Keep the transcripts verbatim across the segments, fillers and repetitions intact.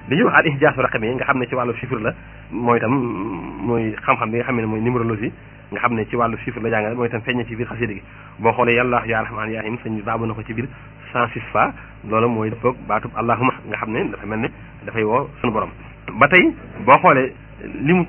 li ñuy wax al ihjaasu raqami nga xam ne ci wàllu chiffre la mooy itam mooy xam-xam bi nga xam ne mooy numérologie nga xam ne ci wàllu chiffre la jàngale mooy itam feeñ na ci biir xasida gi boo xoolee yàlla yaa rahmaan yaa rahim sëñ bi baabu na ko ci biir cent six fois loolu mooy dëppoog baatub allahuma nga xam ne dafa mel ne dafay woo suñu borom ba tey boo xoolee li mu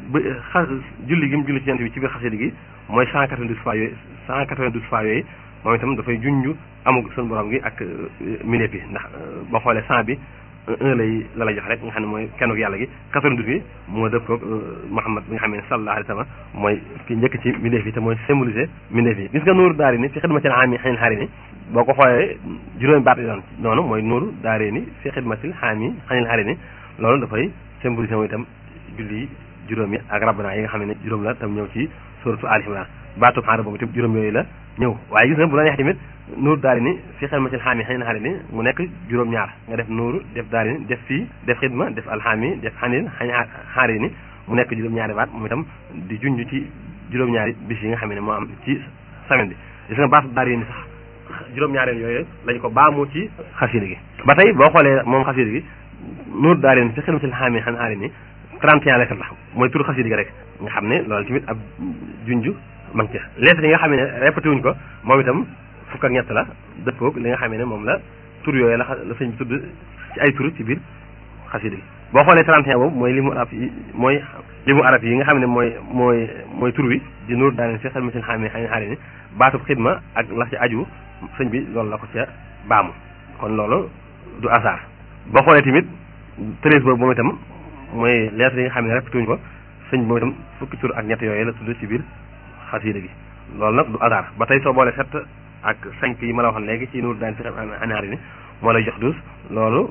xa julli gi mu julli ci yonent bi ci biir xasida gi mooy cent quatre-vingt-douze fois yooyu cent quatre-vingt-douze fois yooyu moom itam dafay junj amug suñu borom gi ak mindeef bi ndax boo xoolee cent bi un lay la lay jox rek nga xam ne mooy kennuk yàlla gi quatre-vingt-douze bi moo dëppoog Muhammad bi nga xam ne sallallahu alayhi wa sallam mooy ki njëkk ci mindeef yi te mooy symboliser mindeef yi gis nga nuuru daari ni fi xidmatil aami xanin xaari ni boo ko xoolee juróomi baat yi doon noonu mooy nuuru daari ni fi xidmatil aami xanin xaari ni loolu dafay symboliser mooy itam julli juróom yi ak rabbana yi nga xam ne juróom la tam ñëw ci suratu Al Imran baatu xaar boobu itam juróom yooyu la ñëw waaye gis nga bu la neex tamit nuuru daari ni fi xidmatil aami xanin xaari ni mu nekk juróom-ñaar nga def nuuru def daari ni def fii def xidma def alxaami def xanin xaari ni mu nekk juróom-ñaari baat moom itam di junj ci juróom-ñaari bis yi nga xam ne moo am ci semaine bi gis nga baatu daari ni sax juróom-ñaareel yooyu lañ ko baamu ci xasida gi ba tey boo xoolee moom xasida gi nuuru daari ni fi xidmatil aami xanin xaari ni trente et un lettres la mooy turu xasida gi rek nga xam ne loolu tamit ab junj ma ngi ca lettres yi nga xam ne répété wuñ ko moom itam fukk ak ñett la dëppoog li nga xam ne moom la tur yooyu la la sëñ bi tudd ci ay tur ci biir xasida gi boo xoolee trente et un boobu mooy limu arab yi mooy limu arab yi nga xam ne mooy mooy mooy tur wi di nuur daaneen fi xel masin xaamee xañ xaari ni baatub xidma ak la ci aju sëñ bi loolu la ko ca baamu kon loolu du hasard boo xoolee tamit treize boobu moom itam mooy lettres yi nga xam ne répété wuñ ko sëñ bi moom itam fukki tur ak ñett yooyu la tudd ci biir xasida gi loolu nag du hasard ba tey soo boolee sept ak cinq yi ma la waxoon léegi ci nuuru daan fi anaari ni moo lay jox douze loolu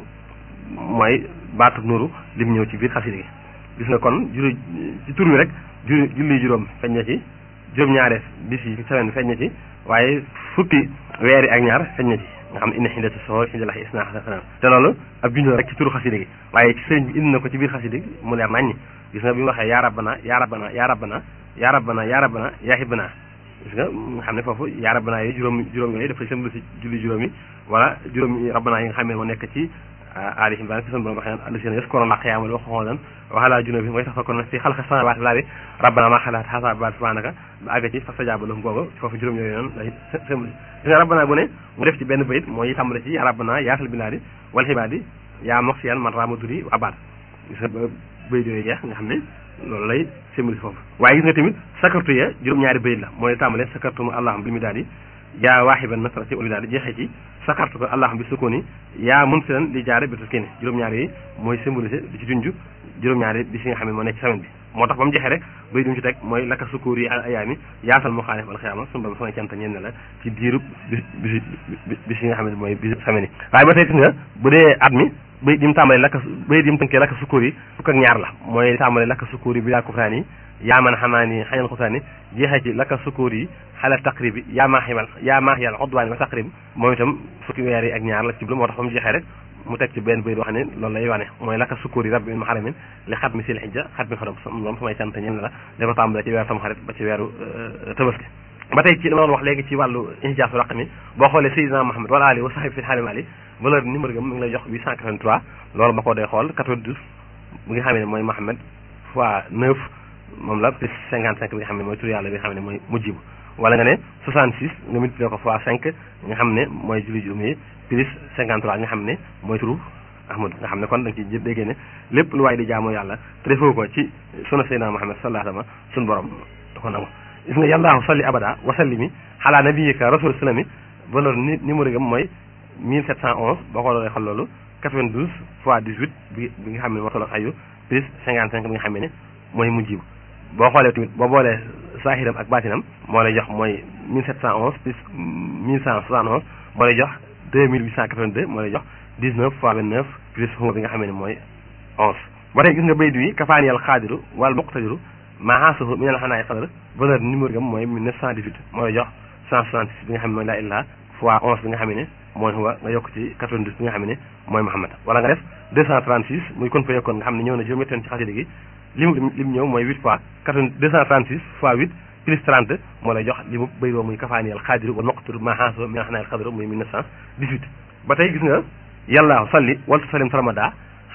mooy baatu nuuru lim ñëw ci biir xasida gi gis nga kon julli ci tur wi rek ju julli juróom feeñ na ci juróom-ñaare bis yi ci semaine bi feeñ na ci waaye fukki weer yi ak ñaar feeñ na ci nga xam ne inna xindati soxor xindalax isna xasanaan te loolu ab junj rek ci turu xasida gi waaye ci sëriñ bi indi na ko ci biir xasida gi mu leer naññi gis nga bi mu waxee yaa rabbana yaa rabbana yaa rabbana yaa rabbana yaa rabbana yaa hibbana gis nga nga xam ne foofu yaa rabbana yi juróom juróom yooyu dafay sëmb si julli juróom yi wala juróom rabbana yi nga xam ne moo nekk ci Ali Imran ci sunu borom waxee alladina yaskuruna qiyaman wa qu'udan wa ala junubihim wa yatafakkaruna fi xalqi samawati wal ardi rabbana ma xalaqta hadha baatilan subhanaka ba àgg ci fastajaaba lahum googu foofu juróom yooyu noonu lay sëmb gis nga rabbana bu ne mu def ci benn bayit mooy tàmbale ci yaa rabbana yaatal bilaadi wal xibaadi yaa moxiyan man ramaduri wa abad gis nga bayit yooyu jeex nga xam ne loolu lay sëmb foofu waaye gis nga tamit sakartu ya juróom-ñaari bayit la mooy tàmbale sakartum allahum bil midaadi yaa waaxiban nasrati wal midaadi jeexee ci sakartu ko allahum bi sukuni yaa munsilan li jaare bi tuskini juróom-ñaari yi mooy symbolisé di ci junj juróom-ñaari bis yi nga xam ne moo nekk ci semaine bi moo tax ba mu jeexee rek bay dum ci teg mooy laka sukuur yi al ayaami yaatal mu xaalif al xiyaama sunu borom samay cant ñeen ne la ci diirub bis bis bis yi nga xam ne mooy bis semaine yi waaye ba tey gis nga bu dee at mi bay di mu tàmbalee lakka bay di mu tënkee lakka sukuur yi fukk ak ñaar la mooy tàmbalee lakka sukuur yi bi yaa kufraan yi yaa man xamaani xañal xusaani jeexee ci lakka sukuur yi xala taqribi yaa maaximal yaa maaxiyal xodwaani wa taqrib moom itam fukki weer yi ak ñaar la ci jublu moo tax ba mu jeexee rek mu teg ci benn bayit wax ne loolu lay wane mooy lakka sukuur yi rabbi min maharamin li xat mi sil xijja xat mi xorom moom samay cant ñen la da ko tàmbalee ci weeru tamxarit ba ci weeru tabaski ba tey ci dama doon wax léegi ci wàllu injaasu raqami boo xoolee Seydina Muhammad wala ali wa sahib fi xaalim ali valeur numéro gam mi ngi lay jox huit cent quatre-vingt-trois loolu ba ko dee xool quatre-vingt-douze bi nga xam ne mooy Muhammad fois neuf moom la plus cinquante-cinq bi nga xam ne mooy tur yàlla bi nga xam ne mooy mujjibu wala nga ne soixante-six nga multiplié ko fois cinq nga xam ne mooy julli juróom yi plus cinquante-trois nga xam ne mooy turu Ahmadu nga xam ne kon da nga ci jëpp déggee ne lépp lu waay di jaamoo yàlla te defoo ko ci sunu Seydina Muhammad sallallahu alayhi wa sallam suñu borom da ko nangu gis nga yàllaahu salli abada wasallimi xalaa nabiyika rasul salami valeur numéro gam mooy mille sept cent onze boo ko doon xool loolu quatre-vingt-douze fois dix-huit bi bi nga xam ne moo tolloog ayu plus cinquante-cinq bi nga xam ne mooy mujjibu boo xoolee tamit boo boolee saahiram ak baatinam moo lay jox mooy mille sept cent onze plus mille cent soixante onze moo lay jox deux mille huit cent quatre-vingt-deux moo lay jox dix-neuf fois vingt-neuf plus xuma bi nga xam ne mooy onze ba tey gis nga baydu yi kafaaniyal xaadiru wal muqtadiru maaasuhu minal xanaay xadar valeur numéro gam mooy mille neuf cent dix-huit moo lay jox cent soixante-six bi nga xam ne mooy laa illah fois onze bi nga xam ne mooy huwa nga yokk ci quatre-vingt-douze bi nga xam ne mooy Muhammad wala nga def deux cent trente-six muy kon fa yokkoon nga xam ne ñëw na juróom ñetti yoon ci xasida gi limu lim ñëw mooy huit fois deux cent trente-six fois huit plus trente moo lay jox li mu bay boo muy kafaaniyal xaadiru wal muqtadiru maaasuhu minal xanaay xadar muy mille neuf cent dix-huit ba tey gis nga yàlla salli wal tusallim sarmada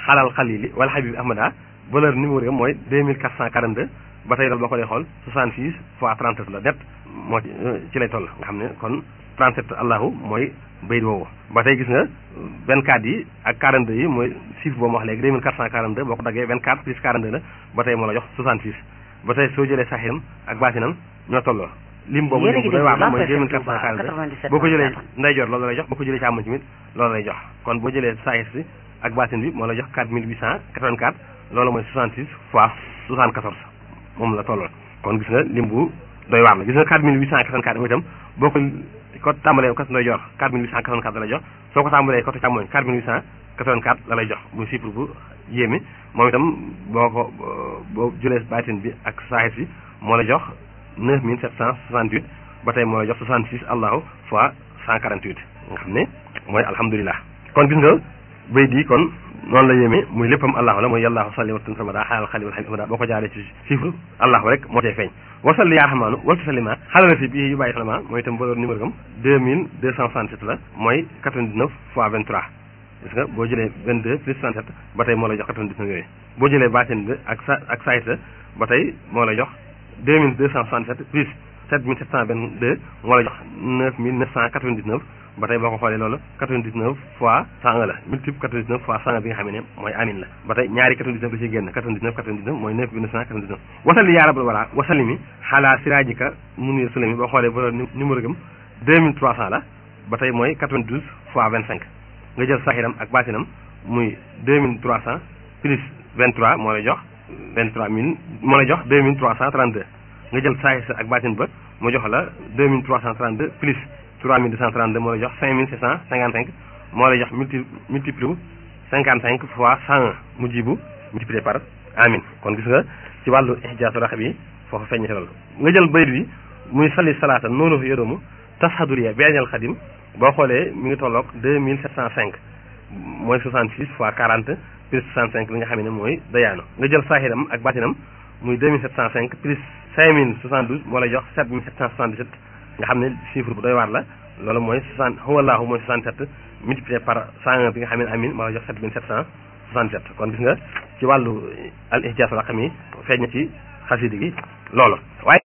xalal xalili wala habib ahmada valeur numéro yi mooy deux mille quatre cent quarante-deux ba tey dal boo ko dee xool soixante-six fois trente-sept la net moo ci ci lay toll nga xam ne kon trente-sept allahu mooy bayit woowu ba tey gis nga vingt-quatre yi ak quarante-deux yi mooy chiffre boobu ma wax léegi deux mille quatre cent quarante-deux boo ko daggee vingt-quatre plus quarante-deux la ba tey moo la jox soixante-six ba tey soo jëlee saxiram ak baatinam ñoo tolloo lim boobu lim bu doy waar la mooy deux mille quatre cent quarante-deux boo ko jëlee ndeyjoor loolu lay jox boo ko jëlee càmmoñ tamit loolu lay jox kon boo jëlee saxir si ak baatin bi moo la jox quatre mille huit cent quatre-vingt-quatre loolu mooy soixante-six fois soixante-quatorze moom la tolloon kon gis nga lim bu doy waar la gis nga quatre mille huit cent quatre-vingt-quatre mooy itam boo ko ko tàmbalee côté ndeyjoor quatre mille huit cent quatre-vingt-quatre la lay jox soo ko tàmbalee côté càmmoñ quatre mille huit cent quatre-vingt-quatre la lay jox muy chiffre bu yéeme moom itam boo ko boo jëlee baatin bi ak saxir si moo la jox neuf mille sept cent soixante-huit ba tey moo la jox soixante-six allahu fois cent quarante-huit nga xam ne mooy alhamdulilah kon gis nga bay di kon noonu la yéeme muy léppam allahu la mooy yàllaahu salli wa sallim samada xaalal xali wal xali amada boo ko jaaree ci chiffre allahu rek moo cay feeñ wasalli yaa rahmaanu wal tusalima xalala si bii yu bàyyi salama mooy itam valeur numéro gam deux mille deux cent soixante-sept la mooy quatre-vingt-dix-neuf fois vingt-trois gis nga boo jëlee vingt-deux plus soixante-sept ba tey moo la jox quatre-vingt-dix-neuf yooyu boo jëlee baatin bi ak sa ak sayta ba tey moo la jox deux mille deux cent soixante-sept plus sept mille sept cent vingt-deux moo la jox neuf mille neuf cent quatre-vingt-dix-neuf ba tey boo ko xoolee loolu quatre-vingt-dix-neuf fois cent un la multiple quatre-vingt-dix-neuf fois cent un bi nga xam ne mooy amin la ba tey ñaari quatre-vingt-dix-neuf da ciy génn quatre-vingt-dix-neuf quatre-vingt-dix-neuf mooy neuf mille neuf cent quatre-vingt-dix-neuf wasali yaa rabbal wala wasali mi xalaa siraajika munir sulami boo xoolee valeur numéro gam deux mille trois cents la ba tey mooy quatre-vingt-douze fois vingt-cinq nga jël saxiram ak baatinam muy deux mille trois cents plus vingt-trois moo lay jox vingt-trois mille moo lay jox deux mille trois cent trente-deux nga jël saxir ak baatin ba mu jox la deux mille trois cent trente-deux plus trois mille deux cent trente-deux moo lay jox cinq mille sept cent cinquante-cinq moo lay jox multi multiplié cinquante-cinq fois cent un mu jibu multiplié par amin kon gis nga ci wàllu ihjaasu rax bi foofu feeñ ci loolu nga jël bayit bi muy salli salaata noonu yoromu tashaduriya beeñal xadim boo xoolee mi ngi tolloog deux mille sept cent cinq mooy soixante-six fois quarante plus soixante-cinq bi nga xam ne mooy dayaano nga jël saahiram ak baatinam muy deux mille sept cent cinq plus cinq mille soixante-douze moo lay jox sept mille sept cent soixante-dix-sept nga xam ne chiffre bu doy waar la loolu mooy soixante huwallaahu mooy soixante-sept multiplié par cent un bi nga xam ne amin moo lay jox sept mille sept cent soixante-sept kon gis nga ci wàllu al ihjaas raqami feeñ na ci xasidi gi loolu waaye